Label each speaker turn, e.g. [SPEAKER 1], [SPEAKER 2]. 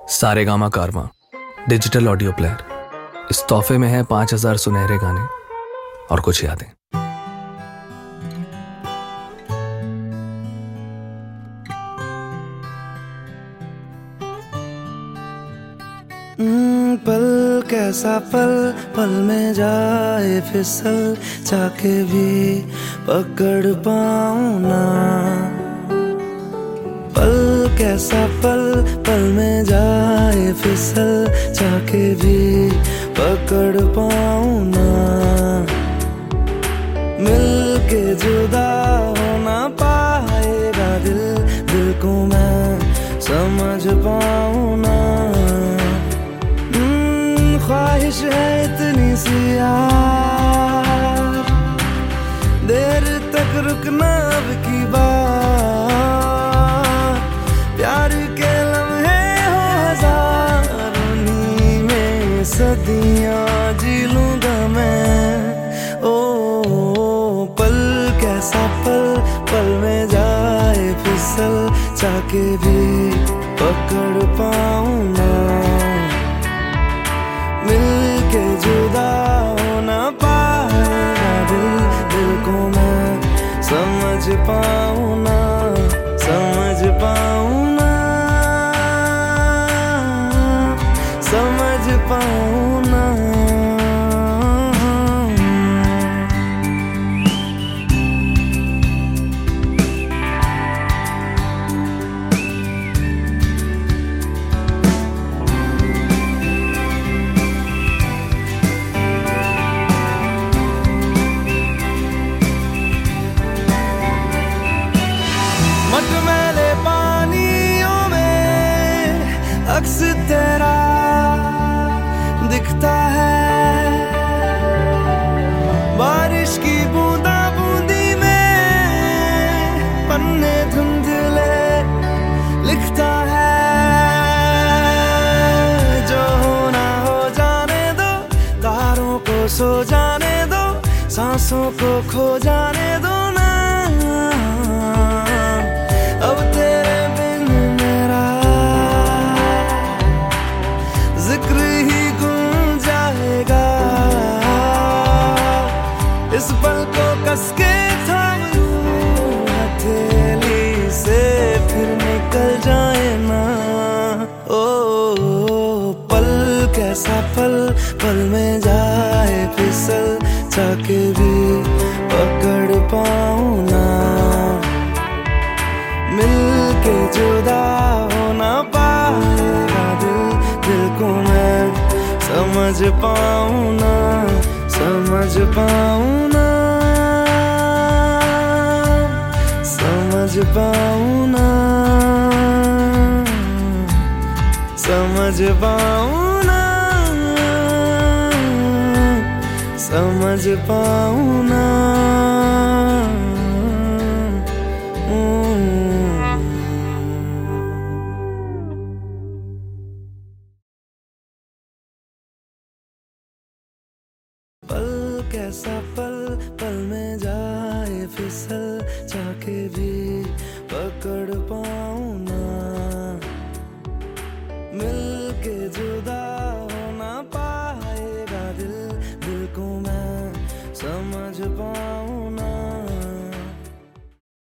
[SPEAKER 1] सारेगामा कारवां digital audio player. इस तोहफे में है 5000 सुनहरे गाने और कुछ यादें।
[SPEAKER 2] पल कैसा पल, पल में जाए फिसल, चाके भी पकड़ पाऊं ना। पल कैसा पल, पल में जाए फिसल, चाके भी पकड़ पाऊं ना। मिल के जुदा हो ना पाएगा दिल, दिल को मैं समझ पाऊं ना। ख्वाहिश है इतनी सी यार, देर तक रुकना अब की बात। प्यार के लम्हे हो हजारों, नी में सदियां जी लूंगा मैं। ओ पल कैसा पल, पल में जाए फिसल, चाके भी पकड़ पाऊं ना। मिल के जुदा हो ना पाएगा दिल, दिल को मैं समझ पाऊं ना, समझ पाऊं ना, समझ पाऊं ना। मटमैले पानियों में अक्स तेरा दिखता है, बारिश की बूंदा बूंदी में पन्ने धुंधले लिखता है। जो होना हो जाने दो, तारों को सो जाने दो, सांसों को खो जाने दो ना। अब तेरे बिन मेरा जिक्र ही गुम जाएगा। इस पल को कस के थाम लूं हथेली से, फिर निकल जाए ना। ओ पल कैसा पल, पल में जाए फिसल, चाके भी पकड़ पाऊं ना। मिल के जुदा हो ना पाएगा दिल, दिल को मैं समझ पाऊं ना, समझ पाऊं ना, समझ पाऊं ना, समझ पाऊं ना, समझ पाऊं ना। पल कैसा पल, पल में जाए फिसल, चाके भी पकड़ पाऊं।